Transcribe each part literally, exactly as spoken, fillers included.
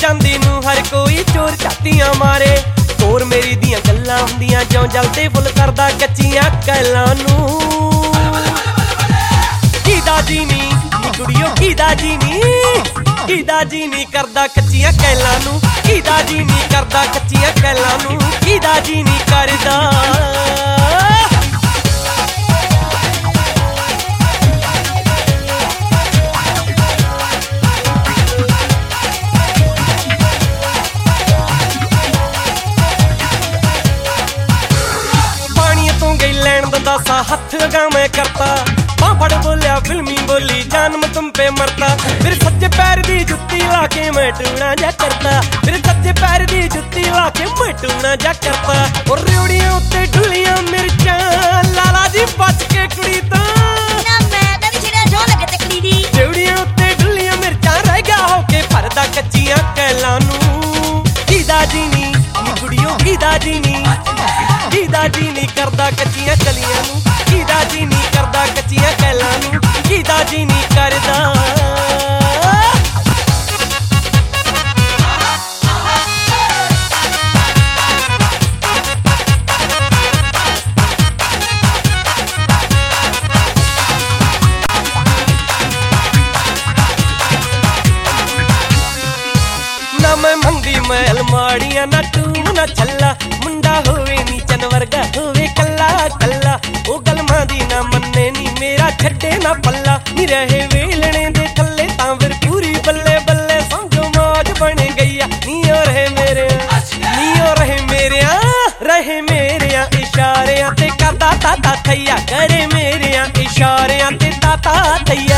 चांदी नूं हर कोई चोर झातियां मारे। होर मेरी दियां गल्लां हुंदियां ज्यों जलदे फुल करदा कच्चियां कैलां नूं। कीदा जी नी कुड़ियो कीदा जी नी कीदा जी नी करदा कच्चियां कैलां नूं। कीदा जी नी करदा कच्चियां कैलां नूं। कीदा जी नी करदा सा हथ लगा मैं करता बां फड़ बोलिया फिल्मी बोली जान मैं तुम पे मरता। फिर सच्चे पैर दी जुत्ती लाके मैं टूना जा करता। फिर सच्चे पैर दी जुत्ती लाके मैं टूना जा करता। और रेवड़ियां उत्ते ढुलियां मिर्चां लाला जी बच के कुड़ी तो ना मैं ते छिड़ा जो लगे तकड़ी दी। रेवड़ियां उत्ते ढुलियां मिर्चां रह गया होके भरदा कच्चियां कैलां नूं। कीदा जी नी कुड़ियो कीदा जी नी कीदा जी नी करदा कच्चियां कलियां नूं। कीदा जी नी करदा कच्चियां कैलां नूं। कीदा जी नी करदा ना मैं मंदी महल माड़ियां ना तू ना छल्ला। मुंडा होवे नी चन वर्गा होवे कल्ला कल्ला। ओ गलमां दी ना मन्ने नी मेरा छड्डे ना पल्ला। नी रहे वेलणे दे थल्ले तां फिर पूरी बल्ले बल्ले समझो मौज बन गई। नी ओ रहे मेरे नी ओ रहे मेरे रहे मेरे इशारियां ते करदा ताता थैया। करे मेरे इशारियां ते ताता थैया।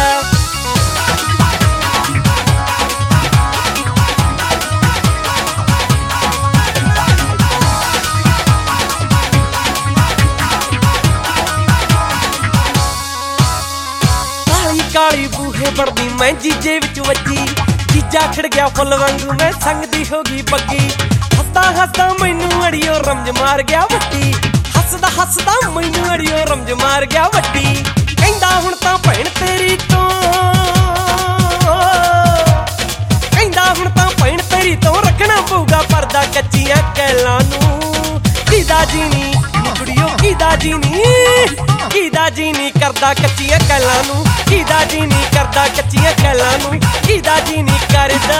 काली बूहे बढ़दी मैं जीजे विच वजी। जीजा खड़ गया फुल वांगू मैं संगदी होगी बग्गी। हसदा हसदा मैनू अड़ियो रमज मार गया वट्टी। हसदा हसदा मैनू अड़ियो रमज मार गया वट्टी। कहंदा हुण तां भैण तेरी तो कहंदा हुण तां भैण तेरी तो रखना पऊगा पर्दा कच्चियां कैलां नूं। कीदा जी नी कुड़ियो कीदा जी नी कीदा जी नी करदा कच्चियां कैलां नूं। कीदा जी नी करदा कच्चियां कैलां नूं। कीदा जी नी करदा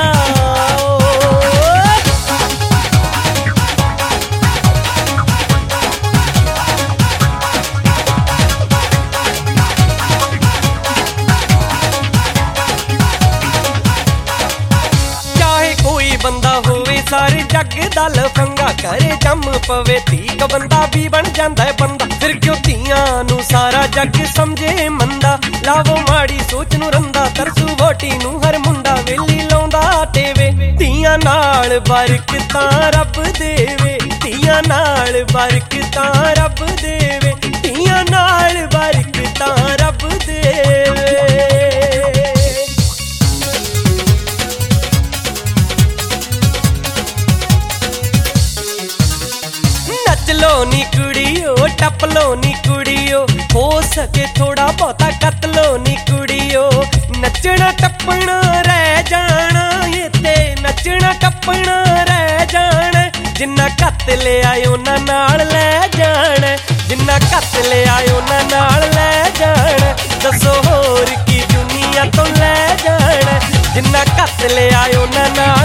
चाहे कोई बंदा होवे सारे जग दा लफंगा। करे जम पवे ठीक बंदा भी बन जांदा है बंदा। फिर क्यों धीआं नूं सारा जग समझे मंदा। लावो माड़ी सोच नूं रंदा तरसू वोटी नूं हर मुंडा। वेली लाउंदा टेवे धीआं नाल बरकतां रब देवे। धीआं नाल बरकतां रब देवे। धीआं नाल बरकतां रब देवे। नच लो नी कुड़ियो टप लो नी कुड़ियो। हो सके थोड़ा बहुता कत लो नी कुड़ियो। नचना टपना रह जाना ये ते नचना टपना रह जाना। जिन्ना कत ले आयो ना नाल ले जाना। जिन्ना कत ले आयो ना नाल ले जाना। दसो होर की दुनिया तो ले जाना। जिन्ना कत ले आयो ना नाल